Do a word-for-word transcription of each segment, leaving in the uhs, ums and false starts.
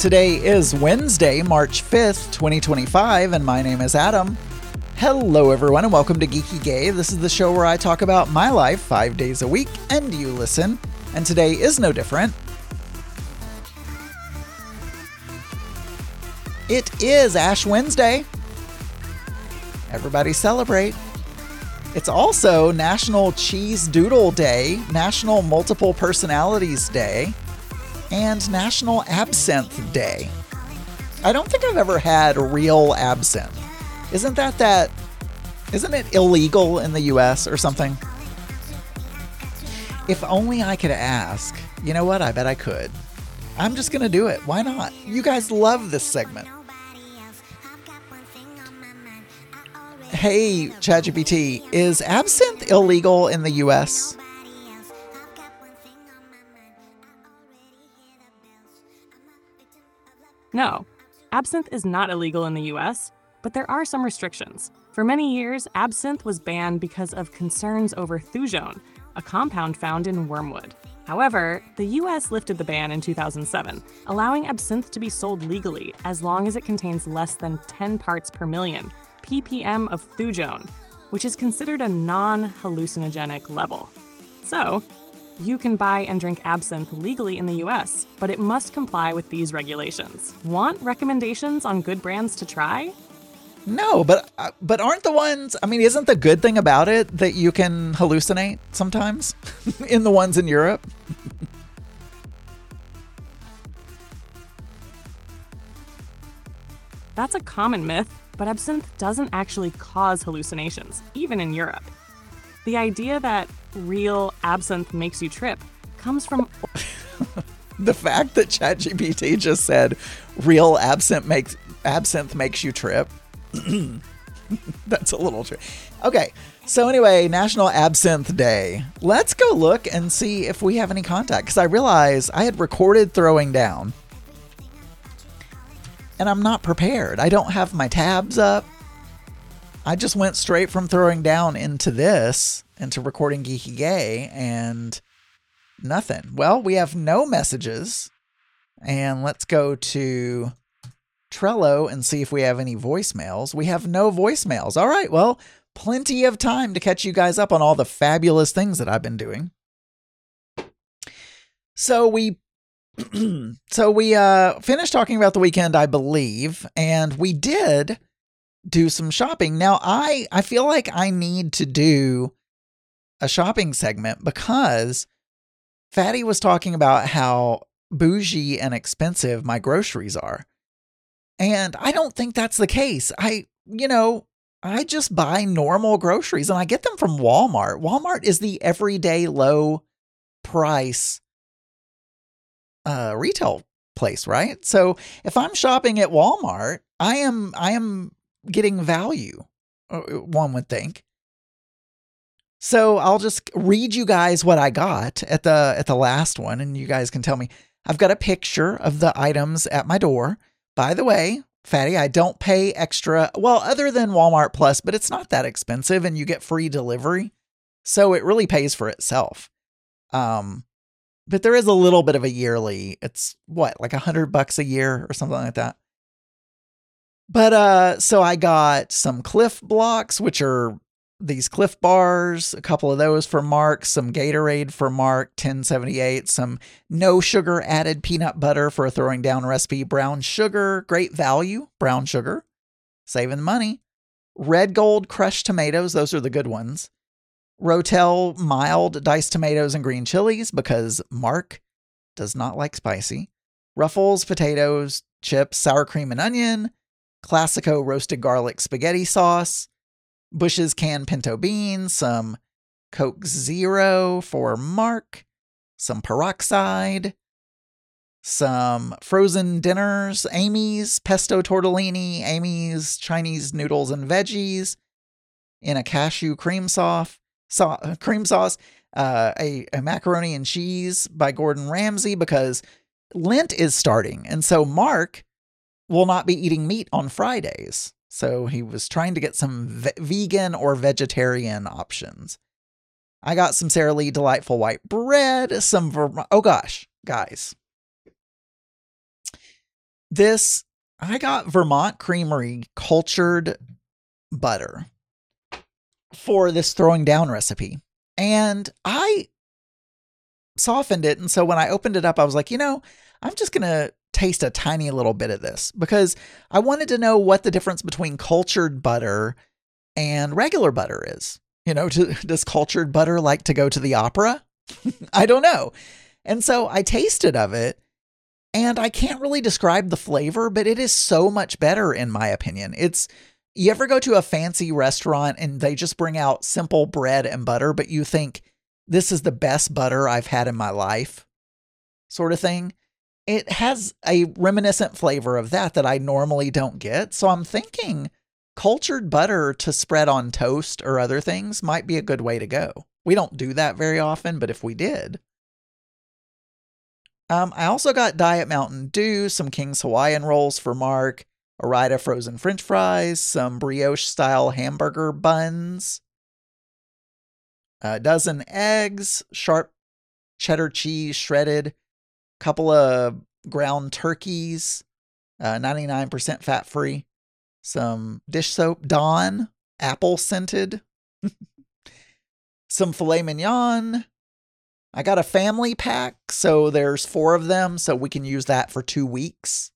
Today is Wednesday, March fifth, twenty twenty-five, and my name is Adam. Hello, everyone, and welcome to Geeky Gay. This is the show where I talk about my life five days a week, and you listen. And today is no different. It is Ash Wednesday. Everybody celebrate. It's also National Cheese Doodle Day, National Multiple Personalities Day, and National Absinthe Day. I don't think I've ever had real absinthe. Isn't that that, isn't it illegal in the U S or something? If only I could ask. You know what? I bet I could. I'm just going to do it. Why not? You guys love this segment. Hey, ChatGPT, is absinthe illegal in the U S? No, absinthe is not illegal in the U S, but there are some restrictions. For many years, absinthe was banned because of concerns over thujone, a compound found in wormwood. However, the U S lifted the ban in two thousand seven, allowing absinthe to be sold legally as long as it contains less than ten parts per million, ppm of thujone, which is considered a non-hallucinogenic level. So, you can buy and drink absinthe legally in the U S, but it must comply with these regulations. Want recommendations on good brands to try? No, but uh, but aren't the ones, I mean, isn't the good thing about it that you can hallucinate sometimes in the ones in Europe? That's a common myth, but absinthe doesn't actually cause hallucinations, even in Europe. The idea that real absinthe makes you trip comes from... The fact that ChatGPT just said real absinthe makes absinthe makes you trip. That's a little true. Okay, so anyway, National Absinthe Day. Let's go look and see if we have any contact, because I realized I had recorded throwing down, and I'm not prepared. I don't have my tabs up. I just went straight from throwing down into this, into recording Geeky Gay, and nothing. Well, we have no messages, and let's go to Trello and see if we have any voicemails. We have no voicemails. All right, well, plenty of time to catch you guys up on all the fabulous things that I've been doing. So we so we uh, finished talking about the weekend, I believe, and we did do some shopping. Now, I, I feel like I need to do a shopping segment because Fatty was talking about how bougie and expensive my groceries are. And I don't think that's the case. I, you know, I just buy normal groceries and I get them from Walmart. Walmart is the everyday low price uh, retail place, right? So if I'm shopping at Walmart, I am, I am getting value, one would think. So I'll just read you guys what I got at the, at the last one. And you guys can tell me. I've got a picture of the items at my door. By the way, Fatty, I don't pay extra, well, other than Walmart Plus, but it's not that expensive and you get free delivery. So it really pays for itself. Um, but there is a little bit of a yearly, it's what, like a hundred bucks a year or something like that. But, uh, so I got some Cliff Blocks, which are these Cliff Bars, a couple of those for Mark, some Gatorade for Mark, ten seventy-eight, some no sugar added peanut butter for a throwing down recipe, brown sugar, great value, brown sugar, saving money, Red Gold crushed tomatoes, those are the good ones, Rotel mild diced tomatoes and green chilies because Mark does not like spicy, Ruffles potatoes, chips, sour cream and onion, Classico roasted garlic spaghetti sauce, Bush's canned pinto beans, some Coke Zero for Mark, some peroxide, some frozen dinners, Amy's pesto tortellini, Amy's Chinese noodles and veggies in a cashew cream sauce, so, cream sauce, uh, a, a macaroni and cheese by Gordon Ramsay because Lent is starting. And so Mark will not be eating meat on Fridays. So he was trying to get some ve- vegan or vegetarian options. I got some Sara Lee Delightful White Bread, some, Ver- oh gosh, guys. this, I got Vermont Creamery cultured butter for this throwing down recipe. And I softened it. And so when I opened it up, I was like, you know, I'm just going to taste a tiny little bit of this because I wanted to know what the difference between cultured butter and regular butter is. You know, to, does cultured butter like to go to the opera? I don't know. And so I tasted of it and I can't really describe the flavor, but it is so much better in my opinion. It's, you ever go to a fancy restaurant and they just bring out simple bread and butter, but you think this is the best butter I've had in my life sort of thing? It has a reminiscent flavor of that that I normally don't get. So I'm thinking cultured butter to spread on toast or other things might be a good way to go. We don't do that very often, but if we did. Um, I also got Diet Mountain Dew, some King's Hawaiian rolls for Mark, Ore-Ida frozen French fries, some brioche-style hamburger buns, a dozen eggs, sharp cheddar cheese shredded, couple of ground turkeys, uh, ninety-nine percent fat-free, some dish soap, Dawn, apple-scented, some filet mignon. I got a family pack, so there's four of them, so we can use that for two weeks.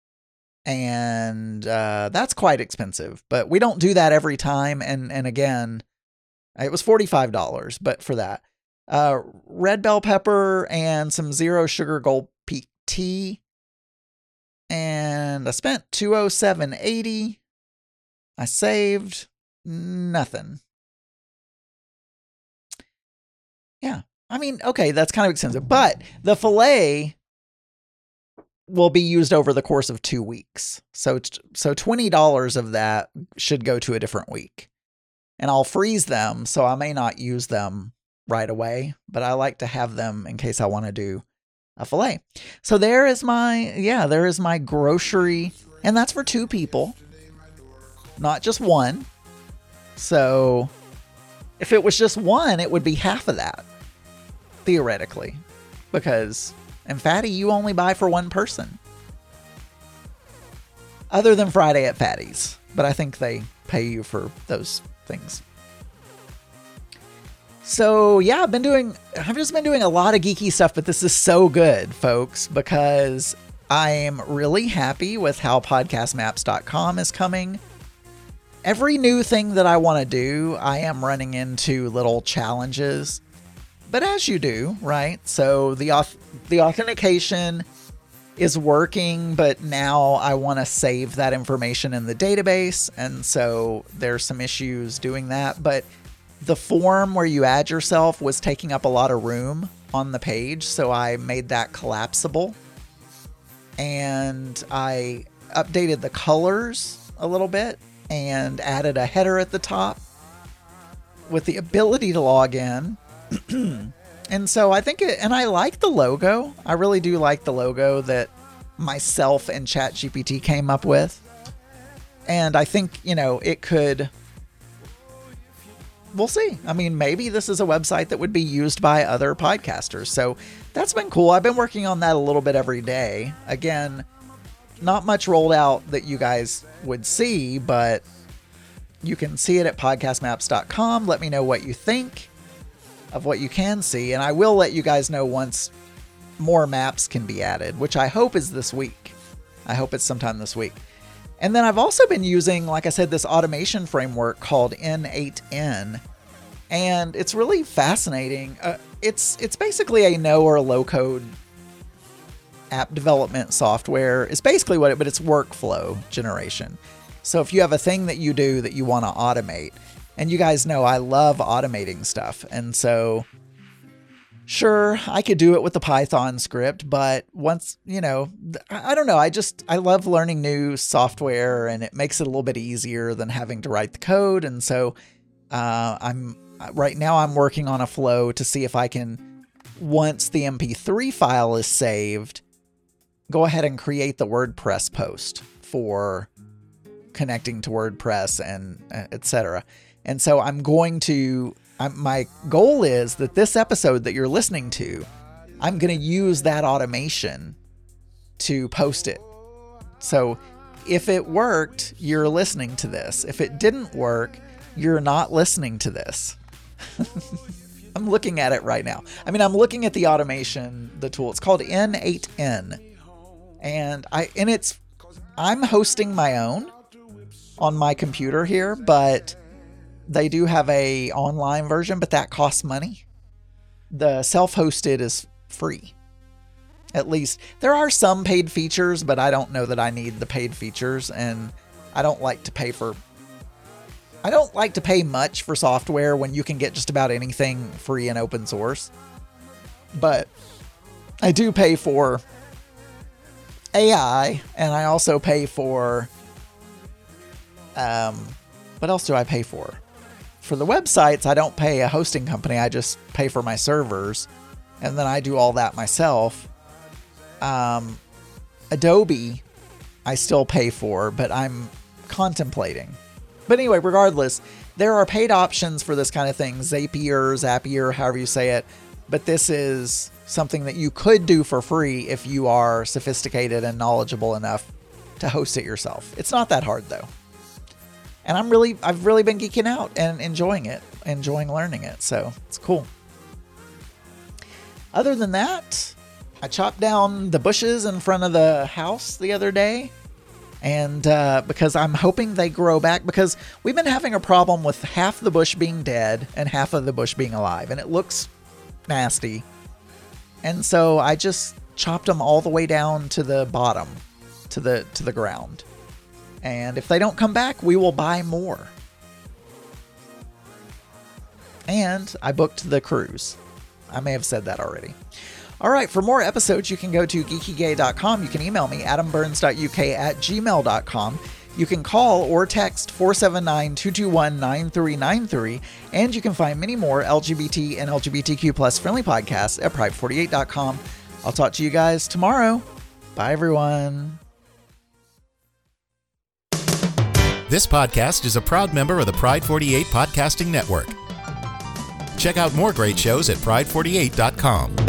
And uh, that's quite expensive, but we don't do that every time. And and again, it was forty-five dollars, but for that. Uh, red bell pepper and some zero sugar Gold Peak tea. And I spent two oh seven eighty. I saved nothing. Yeah. I mean, okay, that's kind of expensive, but the filet will be used over the course of two weeks. So, so twenty dollars of that should go to a different week. And I'll freeze them, so I may not use them right away, but I like to have them in case I want to do a filet. So there is my, yeah, there is my grocery, and that's for two people, not just one. So if it was just one, it would be half of that, theoretically, because, and Fatty, you only buy for one person. Other than Friday at Fatty's, but I think they pay you for those things. So yeah, I've been doing, I've just been doing a lot of geeky stuff, but this is so good, folks, because I am really happy with how podcast maps dot com is coming. Every new thing that I want to do, I am running into little challenges, but as you do, right? So the auth- the authentication is working, but now I want to save that information in the database. And so there's some issues doing that, but the form where you add yourself was taking up a lot of room on the page. So I made that collapsible and I updated the colors a little bit and added a header at the top with the ability to log in. And so I think it, and I like the logo. I really do like the logo that myself and ChatGPT came up with. And I think, you know, it could, we'll see. I mean, maybe this is a website that would be used by other podcasters. So that's been cool. I've been working on that a little bit every day. Again, not much rolled out that you guys would see, but you can see it at podcast maps dot com. Let me know what you think of what you can see. And I will let you guys know once more maps can be added, which I hope is this week. I hope it's sometime this week. And then I've also been using, like I said, this automation framework called N eight N. And it's really fascinating. Uh, it's it's basically a no or low code app development software. It's basically what it, but it's workflow generation. So if you have a thing that you do that you want to automate, and you guys know I love automating stuff. And so sure, I could do it with the Python script, but once, you know, I don't know. I just, I love learning new software and it makes it a little bit easier than having to write the code. And so uh, I'm right now I'm working on a flow to see if I can, once the M P three file is saved, go ahead and create the WordPress post for connecting to WordPress and uh, et cetera. And so I'm going to, I'm, my goal is that this episode that you're listening to, I'm going to use that automation to post it So if it worked, you're listening to this. If it didn't work, you're not listening to this. I'm looking at it right now. I mean, I'm looking at the automation, the tool. It's called N eight N. And I and it's I'm hosting my own on my computer here, but they do have a online version, but that costs money. The self-hosted is free. At least there are some paid features, but I don't know that I need the paid features, and I don't like to pay for I don't like to pay much for software when you can get just about anything free and open source. But I do pay for A I, and I also pay for, um, what else do I pay for? For the websites, I don't pay a hosting company. I just pay for my servers, and then I do all that myself. Um, Adobe, I still pay for, but I'm contemplating. But anyway, regardless, there are paid options for this kind of thing. Zapier, Zapier, however you say it. But this is something that you could do for free if you are sophisticated and knowledgeable enough to host it yourself. It's not that hard though. And I'm really, I've really been geeking out and enjoying it, enjoying learning it. So it's cool. Other than that, I chopped down the bushes in front of the house the other day. And uh, because I'm hoping they grow back, because we've been having a problem with half the bush being dead and half of the bush being alive, and it looks nasty. And so I just chopped them all the way down to the bottom, to the to the ground. And if they don't come back, we will buy more. And I booked the cruise. I may have said that already. All right, for more episodes, you can go to geeky gay dot com. You can email me, adam burns dot u k at gmail dot com. You can call or text four seven nine, two two one, nine three nine three. And you can find many more L G B T and L G B T Q plus friendly podcasts at pride forty-eight dot com. I'll talk to you guys tomorrow. Bye, everyone. This podcast is a proud member of the Pride forty-eight Podcasting Network. Check out more great shows at pride forty-eight dot com.